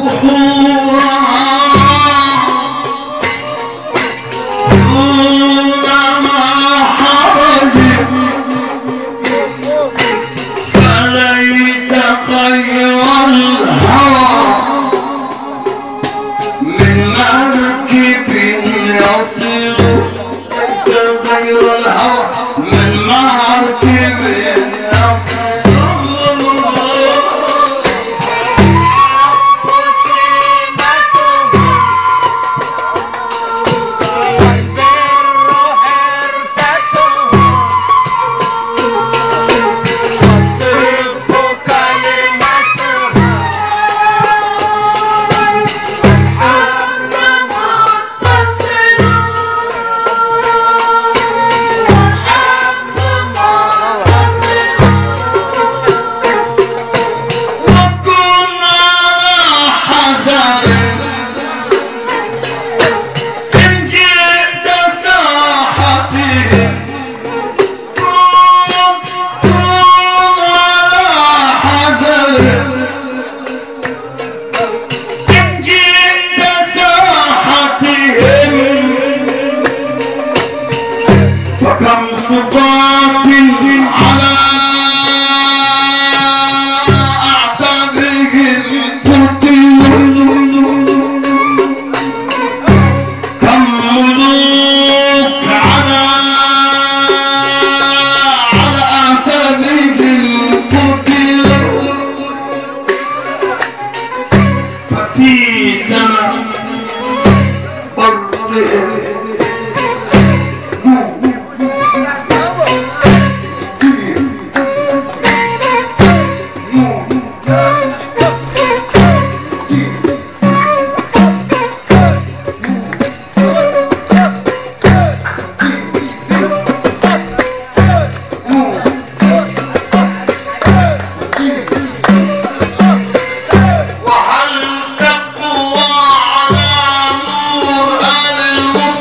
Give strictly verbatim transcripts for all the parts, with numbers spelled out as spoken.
وهل تقوى على نور آل المصطفى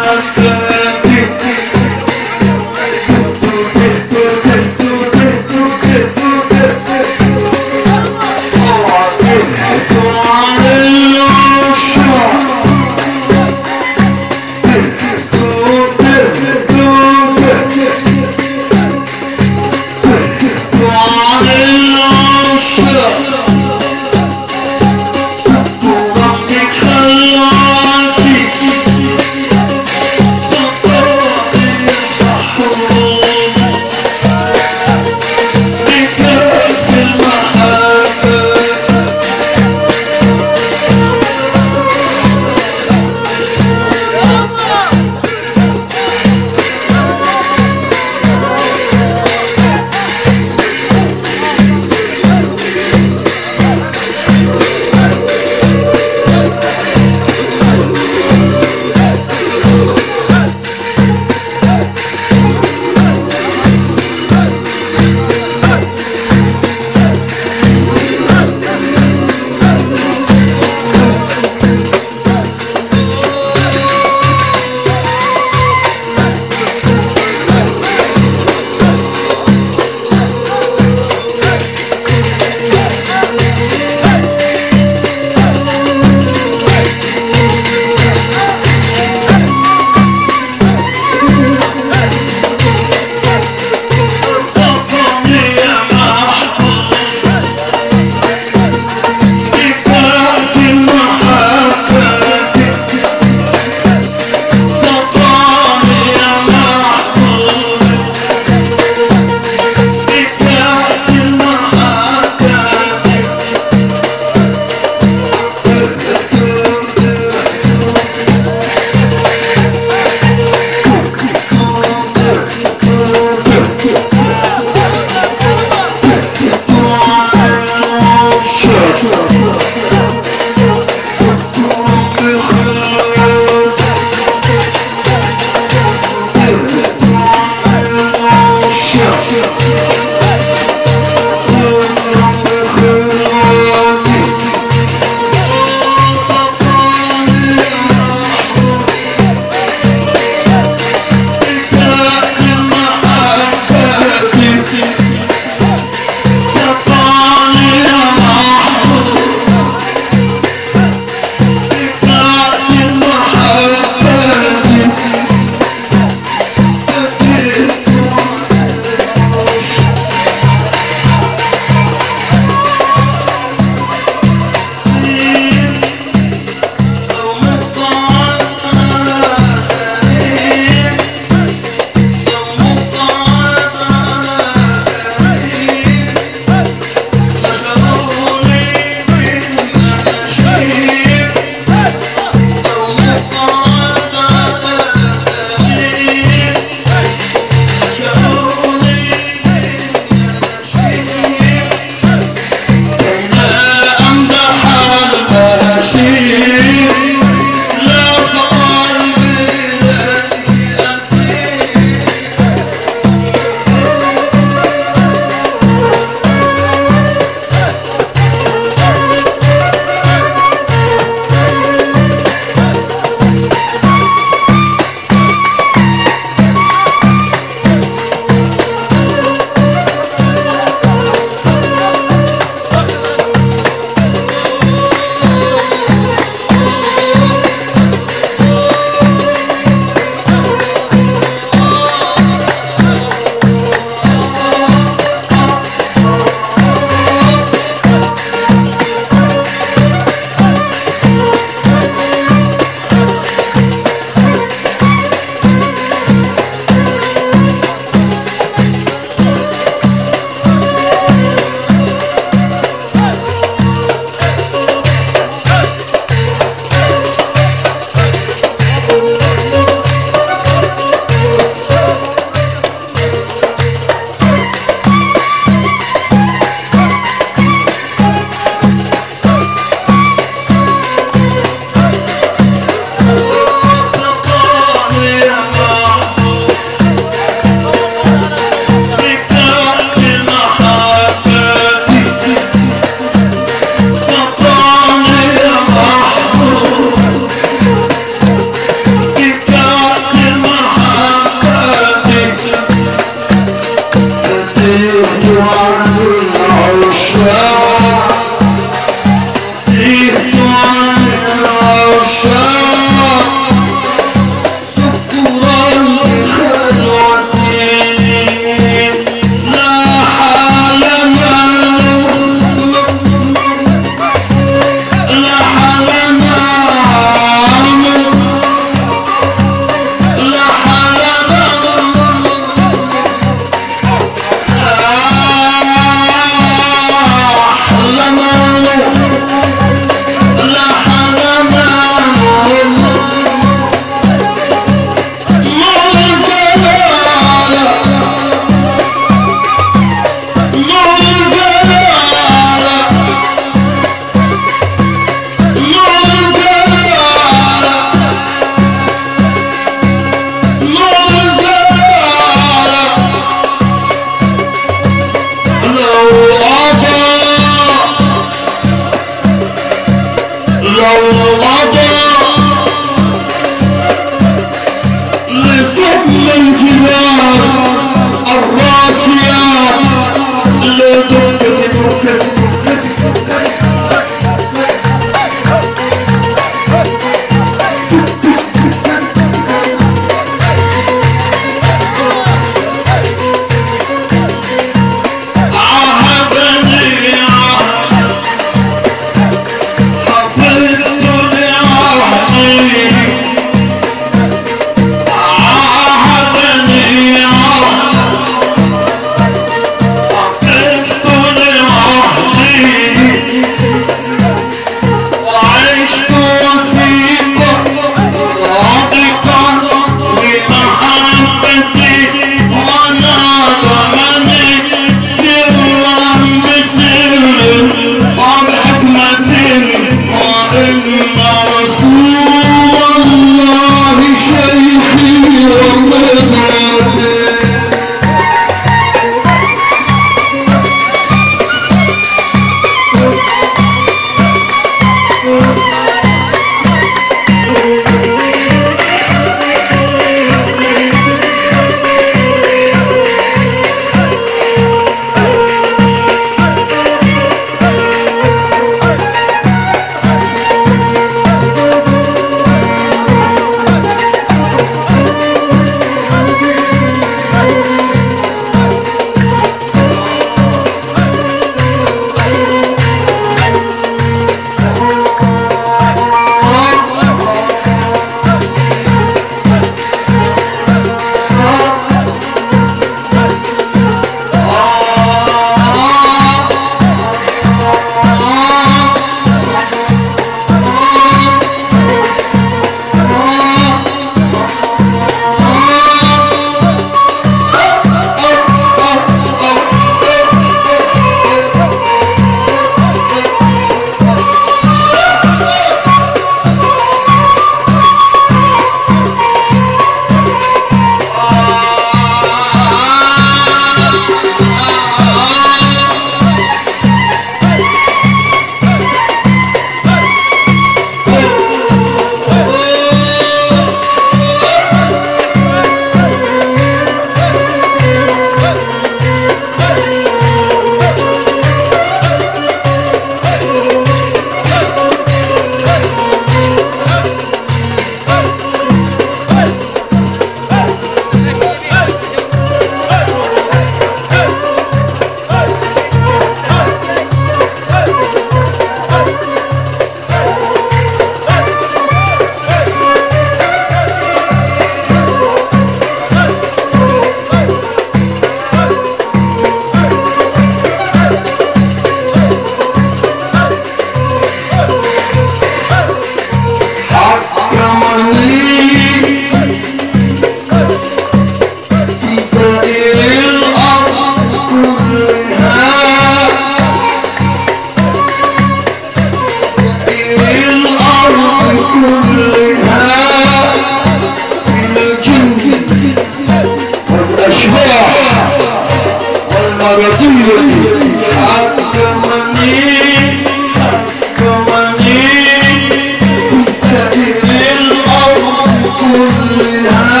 كلها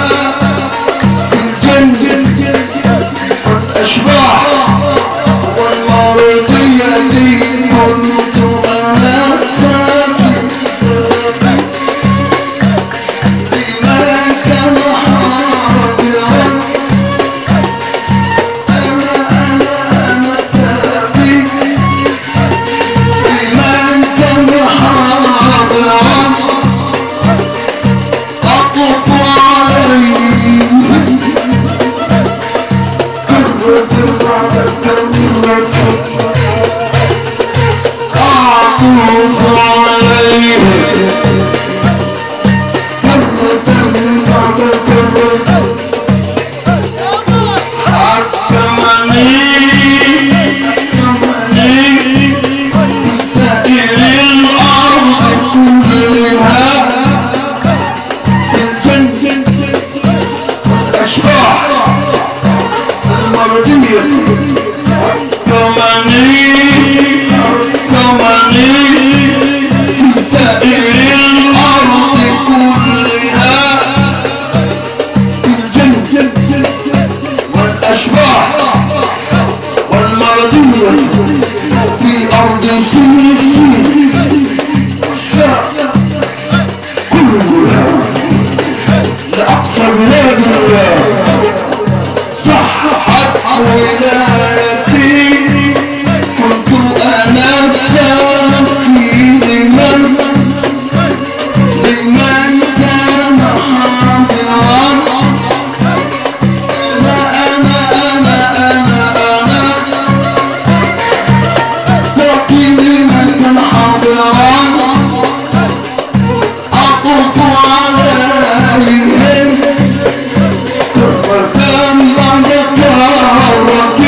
الجنة والأشباح والمرضية دي كنت أنا السابق بما كان حاضرا أنا أنا أنا السابق بما كان حاضرا أطف عليه كرة بعد كرة أعطف عليه كرة بعد كرة حكمني حكمني سائر الأرض كلها الجنة والأشباح المرضية حكمني حكمني في سائر الأرض كلها الجنة والأشباح والمرضية في أرض سيسي والشام كلها لأقصى بلاد الله صحت ولايتي كنت أنا الساقي لمن لمن كان حاضرا لا أنا أنا أنا أنا ساقي لمن كان حاضرا أطوف عليهم كرة بعد كرة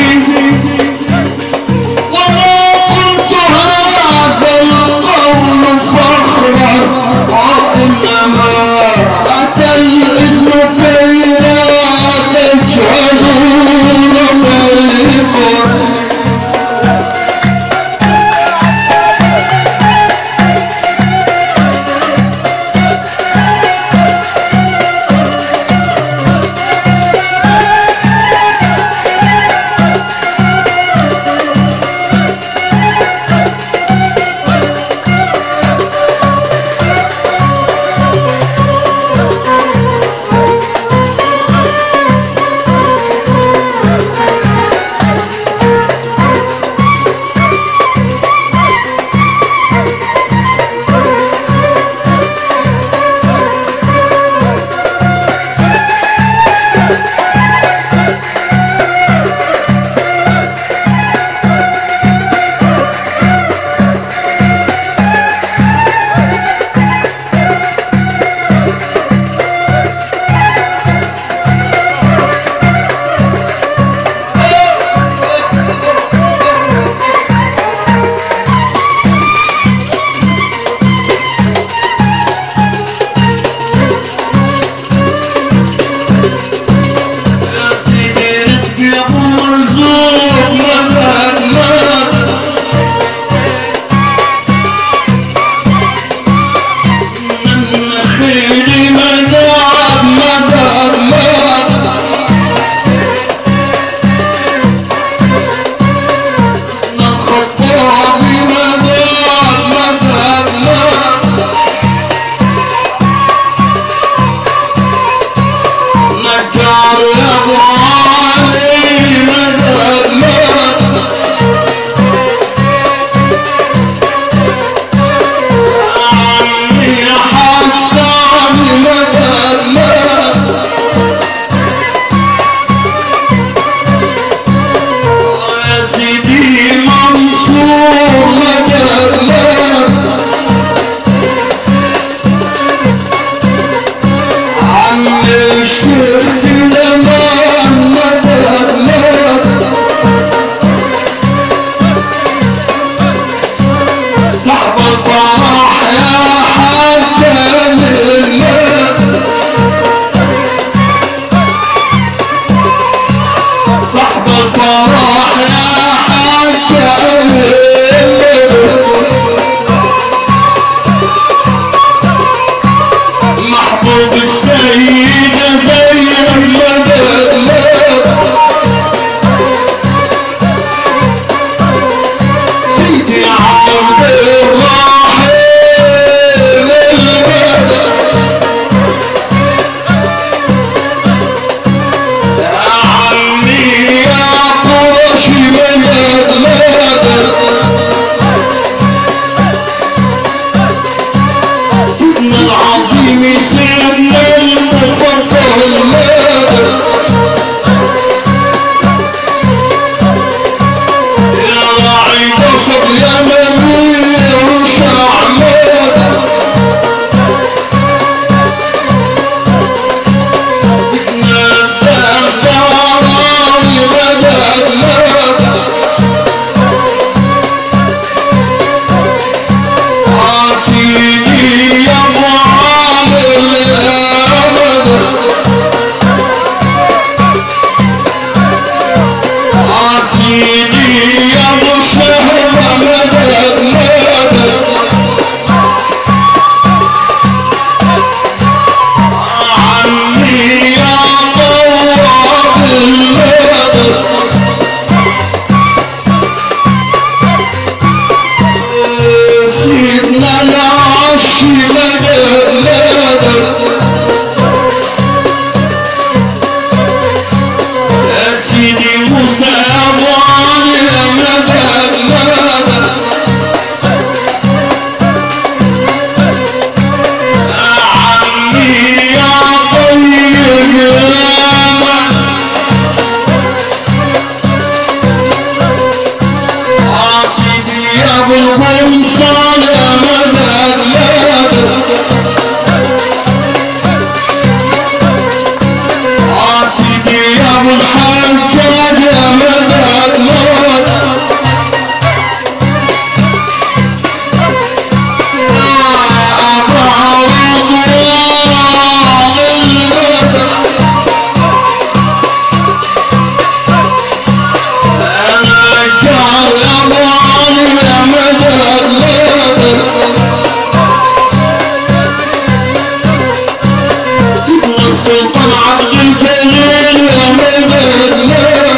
السلطان عبد الجليل يا مدد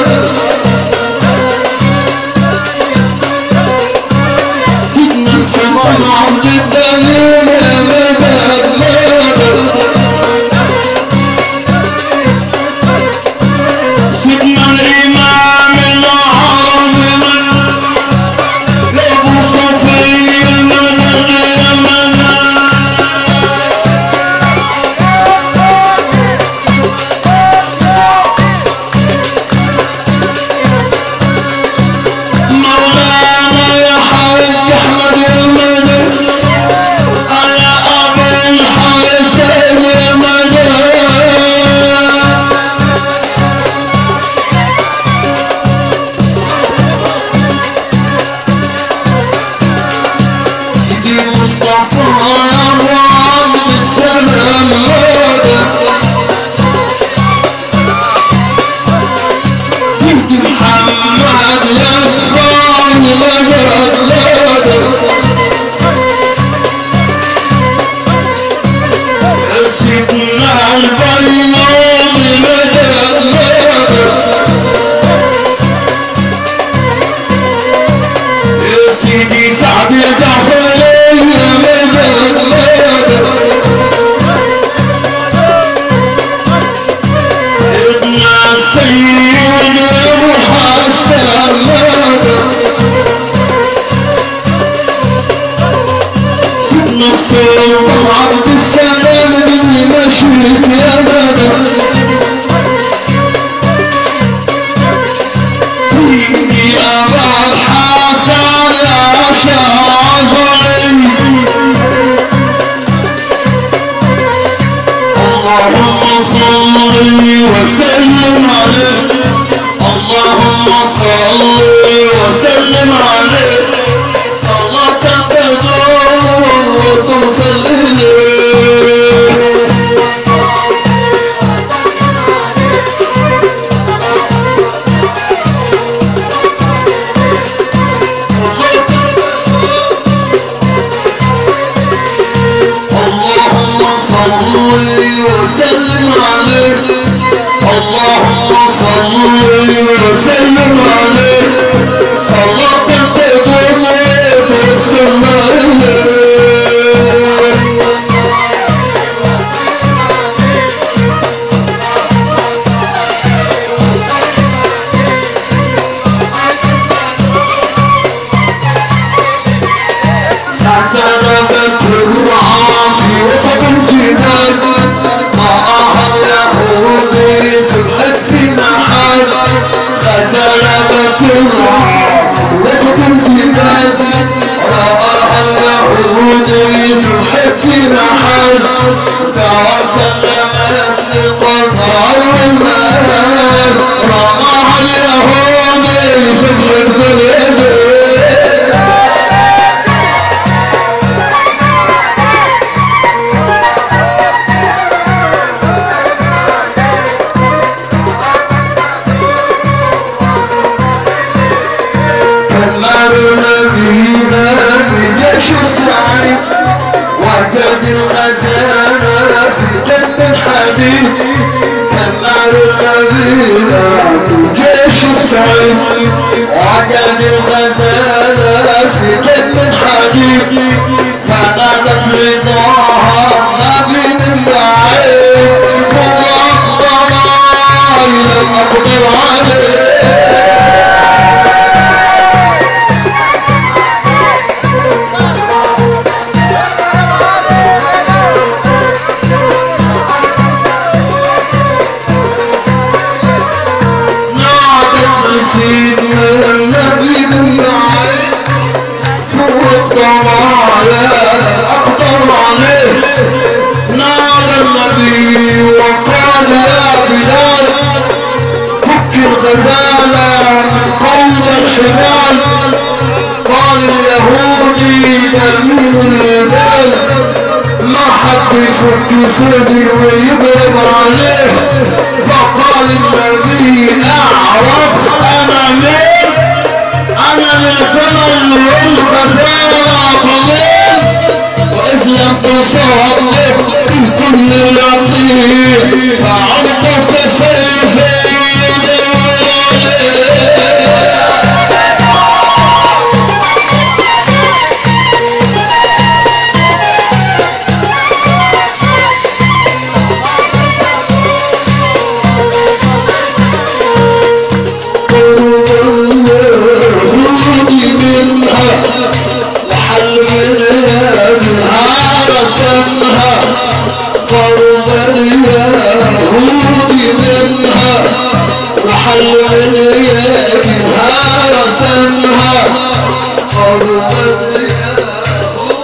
سيدنا السلطان عبد الجليل يا مدد سيدنا الإمام العربي لأبو صفي المدد يا مدد مولانا يا حاج أحمد يا مدد أنا أبو الحسين يا مدد سيدي مصطفى يا أبو عبد السلام مدد سيدي محمد يا خان مدد مدد سيدنا البياض مدد مدد يا سيدي سعد الجعفري مدد مدد ابن السيد ابو حسن مدد سيدنا السلطان عبد السلام بن مشرف يا مدد سيدي ابا الحسن يا شاذلي اللهم صل وسلم عليه اللهم صل وسلم عليه صلاة تدوم وتوصل إليه اللهم صل وسلم عليه اللهم صل وسلم عليه صلاة تدوم وتوصل إليه حسنبت الرعافي وسط الجبال طاعها اليهودي سبحت في محل حسنبت الرعافي وسط الجبال رآها اليهودي سبحت في محل فسلم لقطع المال رآها اليهودي سبحت باليدين نبينا بجيش السعيد وجد الخزانة في جنب الحديد كمال نبينا بجيش السعيد وجد الخزانة في جنب الحديد فنادت رضاها النبي من بعيد فوقضنا لم أقدر عليه سيدنا النبي من بعيد فوق ضرايا أقدر عليه نادى النبي وقال يا بلال فك الغزالة من قلب الحبال قال اليهودي دليل البال ما حد يفك سيدي ويضرب عليه فقال النبي اعرف انا مين انا للفمل والغزالة طويل واذ لم تصدق كل لطيف اليهود منها وحل اليدها رسمها قرب اليهود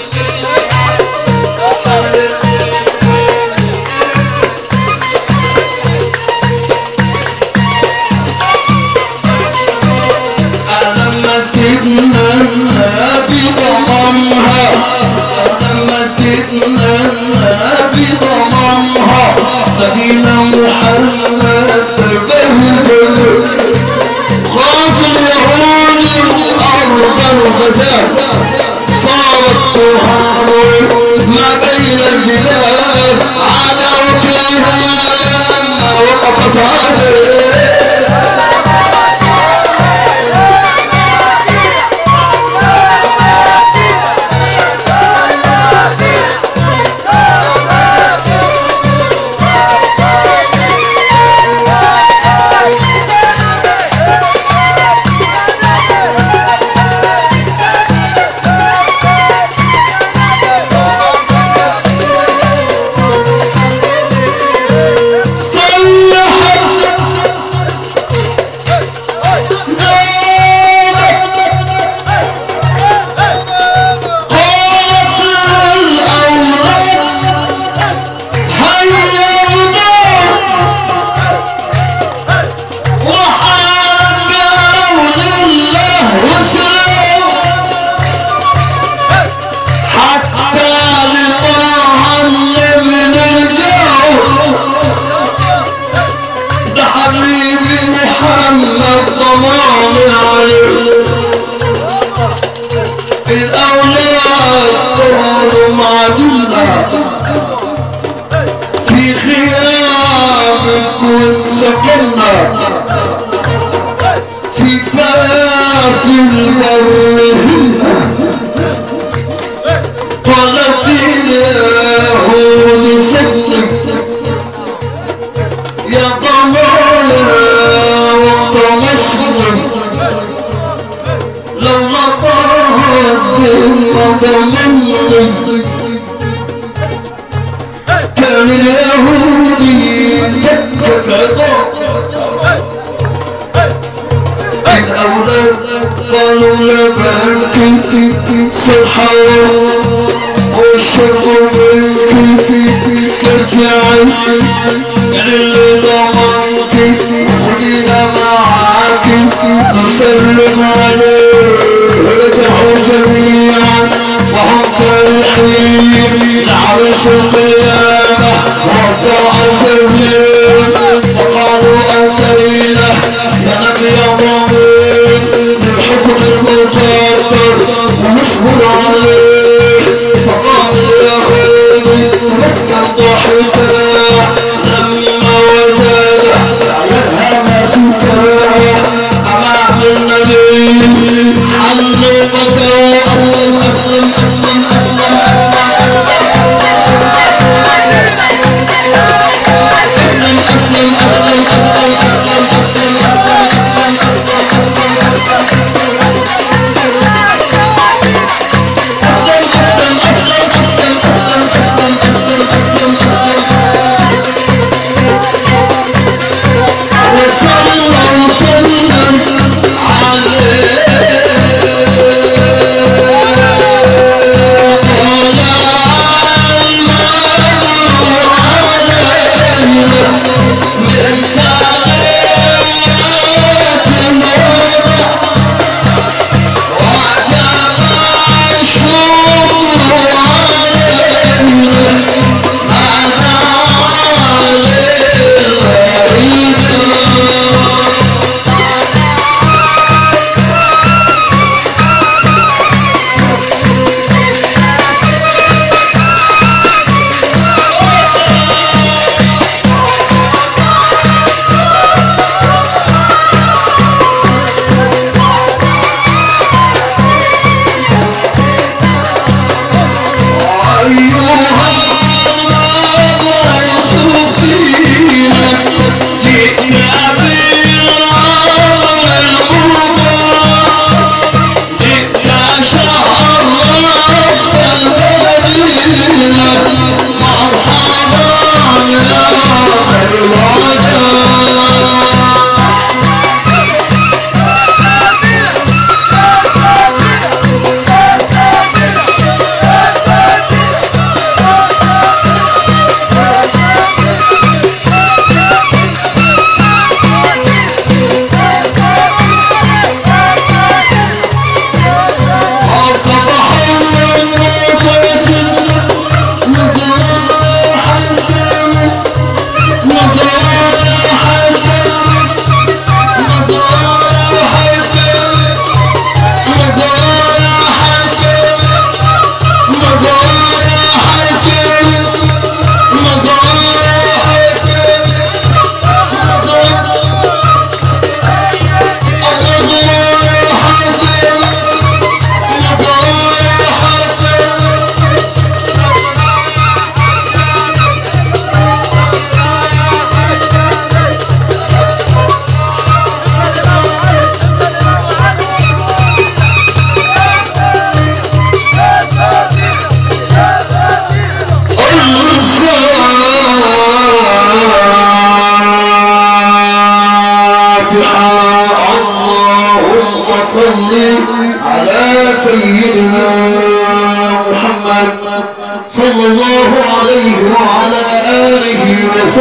ألما سيدنا النبي ضممها ألما سيدنا النبي ضممها نبينا محمد تبهدل خاف اليهود أرض الغزال صارت تهرب ما بين البلاد عداوتها لما وقفت عليه في خيام كن سكننا في فاف البر قالت اليهود سكت يا ضميرا وطمشنا لو نطاها الزمة ضمني كان اليهودي فكت عظام إذ أولاد قالوا لبنك سبحان والشر منك ترجعي يعني اللي ضمنك خدينا معاك نسلم عليه رجعوا جميعا وهم فرحين لعرش القيامة وضع التوحيد وقالوا أتينا يا نبي ضمين بالحكم المجدد ونشكر عليه فقال اليهود تبسم ضحكا لما وجد يدها ما سترها أمام النبي حلمك وأسلم أسلم أسلم أسلم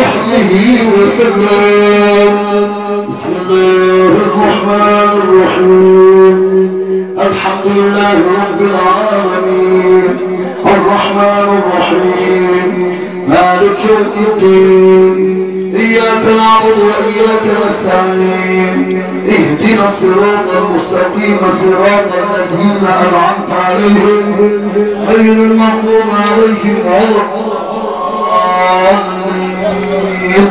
وصحبه وسلم. بسم الله الرحمن الرحيم. الحمد لله رب العالمين الرحمن الرحيم مالك يوم الدين إياك نعبد وإياك نستعين اهدنا الصراط المستقيم صراط الذين أنعمت عليهم غير المغضوب عليهم ولا الضالين.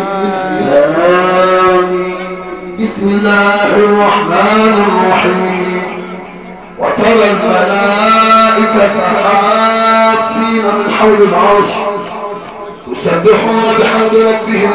بسم الله الرحمن الرحيم. وترى الملائكة حافين من حول العرش يسبحون بحمد ربهم